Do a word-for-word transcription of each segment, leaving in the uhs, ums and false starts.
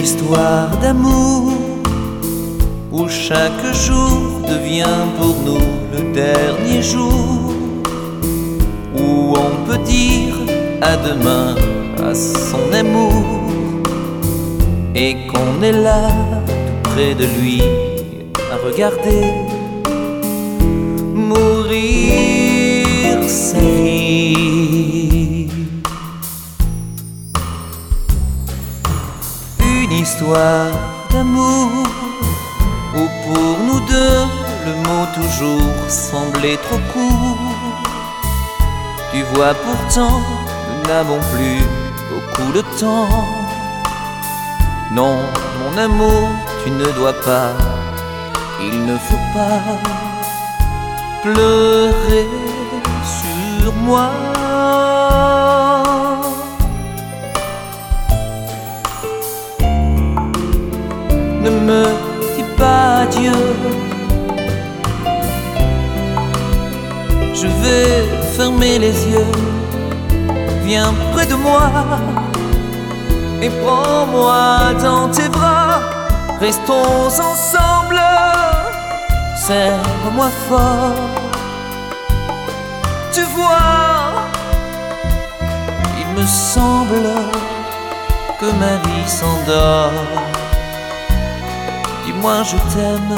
histoire d'amour où chaque jour devient pour nous le dernier jour, où on peut dire à demain à son amour, et qu'on est là tout près de lui à regarder mourir sa vie. Une histoire d'amour où pour nous deux le mot toujours semblait trop court. Tu vois pourtant nous n'avons plus beaucoup de temps. Non mon amour, tu ne dois pas, il ne faut pas pleurer sur moi. Ne me dis pas adieu, je vais fermer les yeux. Viens près de moi et prends-moi dans tes bras. Restons ensemble, serre-moi fort. Tu vois, il me semble que ma vie s'endort. Dis-moi je t'aime.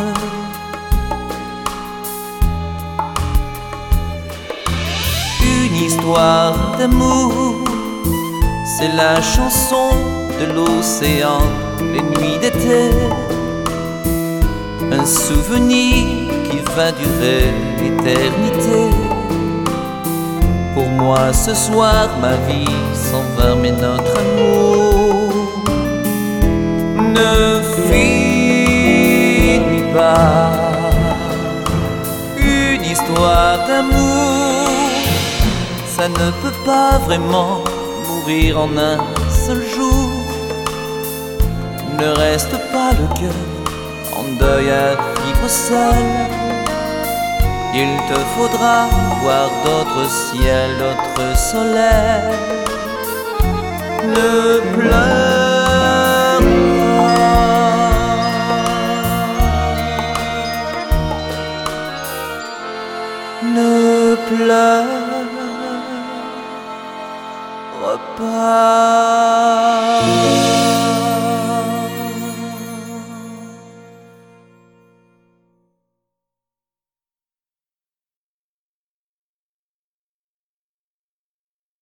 Une histoire d'amour, c'est la chanson de l'océan, les nuits d'été. Un souvenir qui va durer l'éternité. Pour moi ce soir ma vie s'en va, mais notre amour ne finit pas. Une histoire d'amour, ça ne peut pas vraiment mourir en un seul jour. Ne reste pas le cœur en deuil à vivre seul. Il te faudra voir d'autres ciels, d'autres soleils. Ne pleure pas, ne pleure pas.